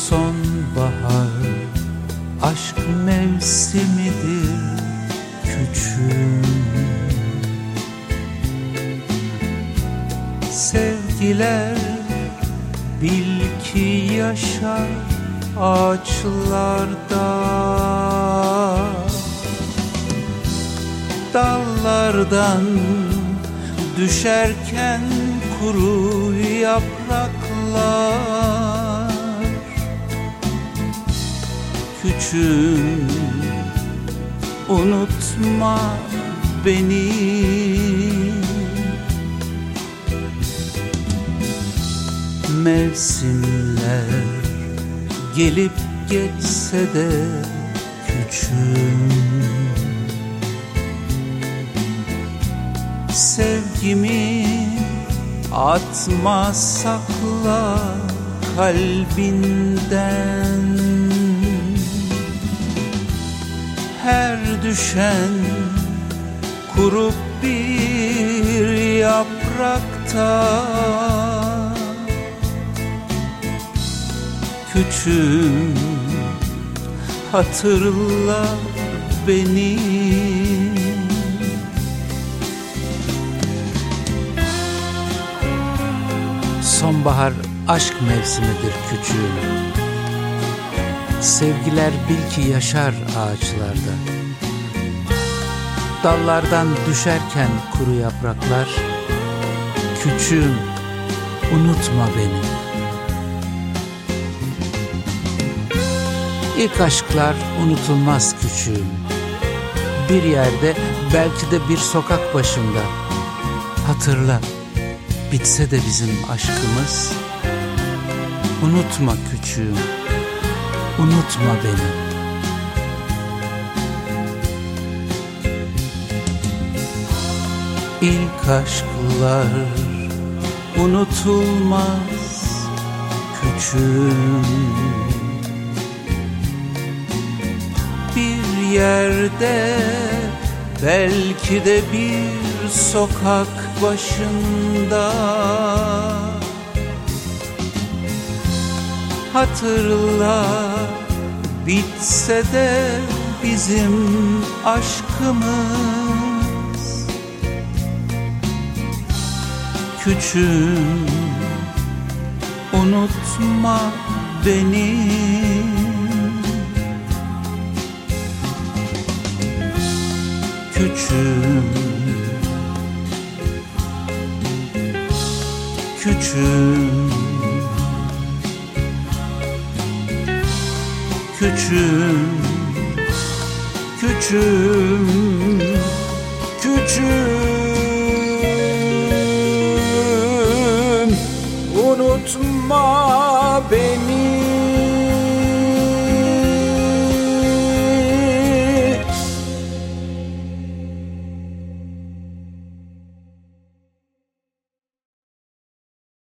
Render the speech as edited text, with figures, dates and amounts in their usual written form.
Sonbahar aşk mevsimidir küçüğüm. Sevgiler bil ki yaşar ağaçlarda, dallardan düşerken kuru yapraklar. Küçüğüm, unutma beni. Mevsimler gelip geçse de küçüğüm, sevgimi atma, sakla kalbinden. Her düşen kurup bir yaprakta, küçüğüm, hatırla beni. Sonbahar aşk mevsimidir küçüğüm. Sevgiler bil ki yaşar ağaçlarda, dallardan düşerken kuru yapraklar. Küçüğüm, unutma beni. İlk aşklar unutulmaz küçüğüm. Bir yerde, belki de bir sokak başında. Hatırla, bitse de bizim aşkımız. Unutma küçüğüm, unutma beni. İlk aşklar unutulmaz küçüğüm. Bir yerde, belki de bir sokak başında. Hatırla, bitse de bizim aşkımız. Küçüğüm, unutma beni. Küçüğüm, küçüğüm, küçüğüm, küçüğüm, küçüğüm.